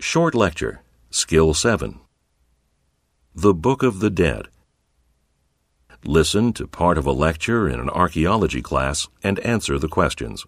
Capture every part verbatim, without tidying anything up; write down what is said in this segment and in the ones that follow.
Short Lecture, Skill seven. The Book of the Dead. Listen to part of a lecture in an archaeology class and answer the questions.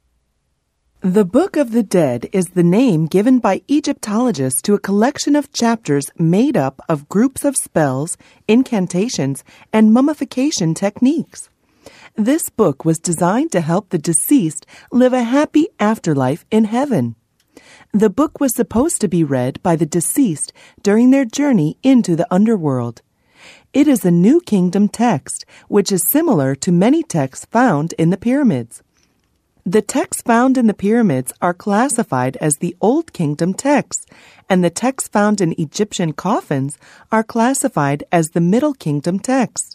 The Book of the Dead is the name given by Egyptologists to a collection of chapters made up of groups of spells, incantations, and mummification techniques. This book was designed to help the deceased live a happy afterlife in heaven. The book was supposed to be read by the deceased during their journey into the underworld. It is a New Kingdom text, which is similar to many texts found in the pyramids. The texts found in the pyramids are classified as the Old Kingdom texts, and the texts found in Egyptian coffins are classified as the Middle Kingdom texts.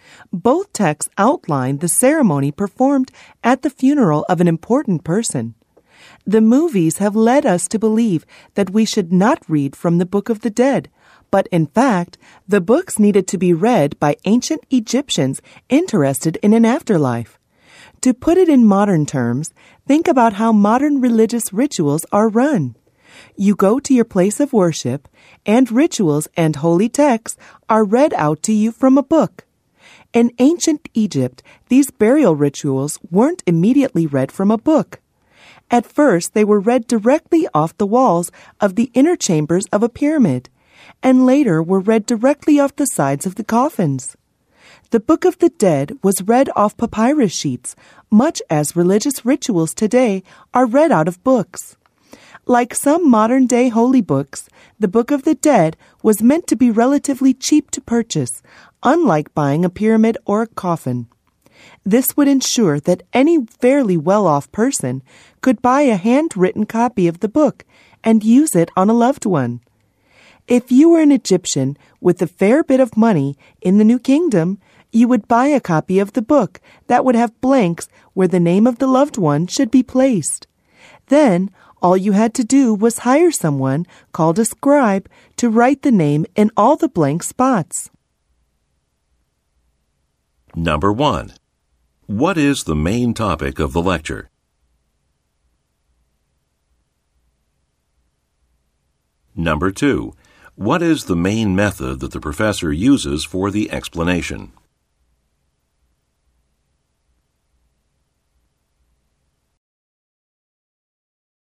Both texts outline the ceremony performed at the funeral of an important person. The movies have led us to believe that we should not read from the Book of the Dead, but in fact, the books needed to be read by ancient Egyptians interested in an afterlife. To put it in modern terms, think about how modern religious rituals are run. You go to your place of worship, and rituals and holy texts are read out to you from a book. In ancient Egypt, these burial rituals weren't immediately read from a book. At first, they were read directly off the walls of the inner chambers of a pyramid, and later were read directly off the sides of the coffins. The Book of the Dead was read off papyrus sheets, much as religious rituals today are read out of books. Like some modern-day holy books, the Book of the Dead was meant to be relatively cheap to purchase, unlike buying a pyramid or a coffin. This would ensure that any fairly well-off person could buy a handwritten copy of the book and use it on a loved one. If you were an Egyptian with a fair bit of money in the New Kingdom, you would buy a copy of the book that would have blanks where the name of the loved one should be placed. Then, all you had to do was hire someone, called a scribe, to write the name in all the blank spots. Number one. What is the main topic of the lecture? Number two. What is the main method that the professor uses for the explanation?